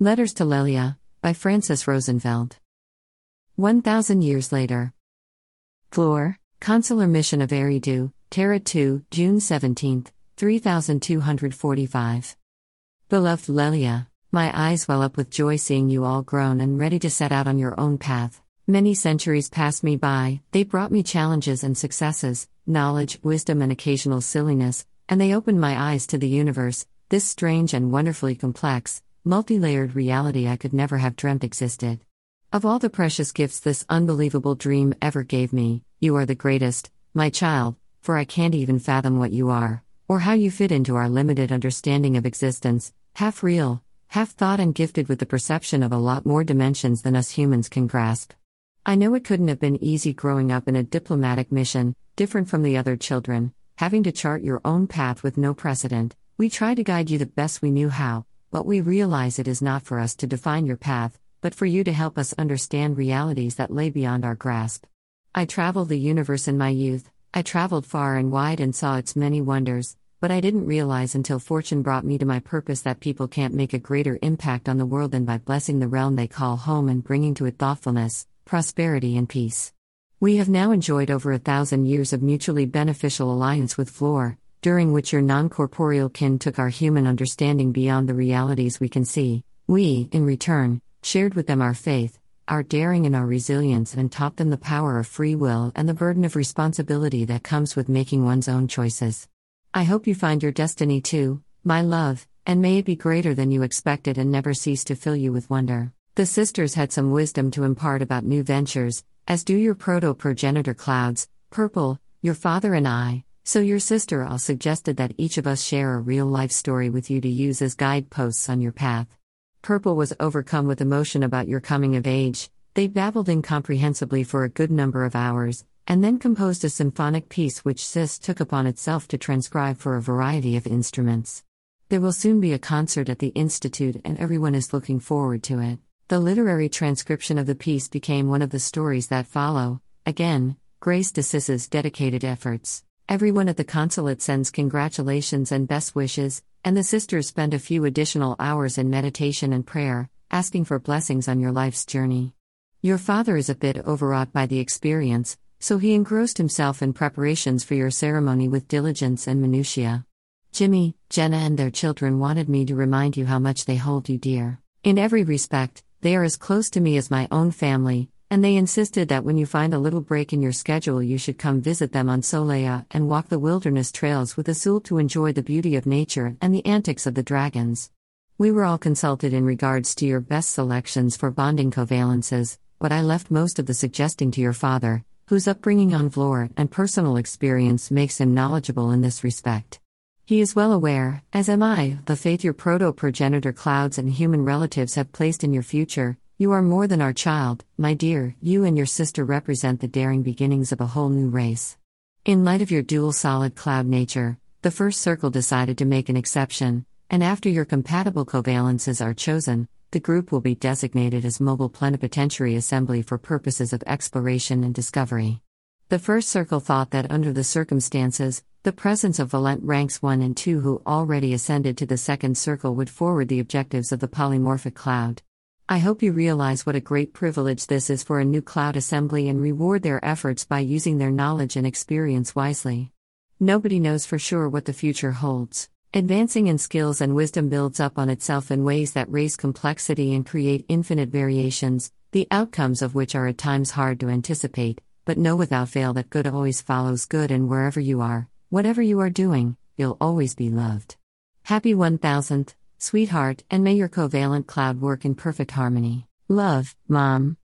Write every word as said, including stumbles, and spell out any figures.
Letters to Lelia, by Frances Rosenfeld. One thousand years later. Floor, Consular Mission of Eridu, Terra two, June seventeenth, three thousand two hundred forty-five. Beloved Lelia, my eyes well up with joy seeing you all grown and ready to set out on your own path. Many centuries passed me by, they brought me challenges and successes, knowledge, wisdom and occasional silliness, and they opened my eyes to the universe, this strange and wonderfully complex, multi-layered reality I could never have dreamt existed. Of all the precious gifts this unbelievable dream ever gave me, you are the greatest, my child, for I can't even fathom what you are, or how you fit into our limited understanding of existence, half real, half thought and gifted with the perception of a lot more dimensions than us humans can grasp. I know it couldn't have been easy growing up in a diplomatic mission, different from the other children, having to chart your own path with no precedent. We tried to guide you the best we knew how, but we realize it is not for us to define your path, but for you to help us understand realities that lay beyond our grasp. I traveled the universe in my youth, I traveled far and wide and saw its many wonders, but I didn't realize until fortune brought me to my purpose that people can't make a greater impact on the world than by blessing the realm they call home and bringing to it thoughtfulness, prosperity and peace. We have now enjoyed over a thousand years of mutually beneficial alliance with Floor, during which your non-corporeal kin took our human understanding beyond the realities we can see. We, in return, shared with them our faith, our daring and our resilience and taught them the power of free will and the burden of responsibility that comes with making one's own choices. I hope you find your destiny too, my love, and may it be greater than you expected and never cease to fill you with wonder. The sisters had some wisdom to impart about new ventures, as do your proto-progenitor clouds, Purple, your father and I, so your sister Al suggested that each of us share a real-life story with you to use as guideposts on your path. Purple was overcome with emotion about your coming of age. They babbled incomprehensibly for a good number of hours, and then composed a symphonic piece which Sis took upon itself to transcribe for a variety of instruments. There will soon be a concert at the Institute and everyone is looking forward to it. The literary transcription of the piece became one of the stories that follow, again, grace to Sis's dedicated efforts. Everyone at the consulate sends congratulations and best wishes, and the sisters spend a few additional hours in meditation and prayer, asking for blessings on your life's journey. Your father is a bit overwrought by the experience, so he engrossed himself in preparations for your ceremony with diligence and minutiae. Jimmy, Jenna and their children wanted me to remind you how much they hold you dear. In every respect, they are as close to me as my own family, and they insisted that when you find a little break in your schedule you should come visit them on Solea and walk the wilderness trails with Azul to enjoy the beauty of nature and the antics of the dragons. We were all consulted in regards to your best selections for bonding covalences, but I left most of the suggesting to your father, whose upbringing on Vlor and personal experience makes him knowledgeable in this respect. He is well aware, as am I, the faith your proto-progenitor clouds and human relatives have placed in your future. You are more than our child, my dear. You and your sister represent the daring beginnings of a whole new race. In light of your dual solid cloud nature, the first circle decided to make an exception, and after your compatible covalences are chosen, the group will be designated as Mobile Plenipotentiary Assembly for purposes of exploration and discovery. The first circle thought that under the circumstances, the presence of Valent ranks one and two who already ascended to the second circle would forward the objectives of the polymorphic cloud. I hope you realize what a great privilege this is for a new cloud assembly and reward their efforts by using their knowledge and experience wisely. Nobody knows for sure what the future holds. Advancing in skills and wisdom builds up on itself in ways that raise complexity and create infinite variations, the outcomes of which are at times hard to anticipate, but know without fail that good always follows good, and wherever you are, whatever you are doing, you'll always be loved. Happy one thousandth, sweetheart, and may your covalent cloud work in perfect harmony. Love, Mom.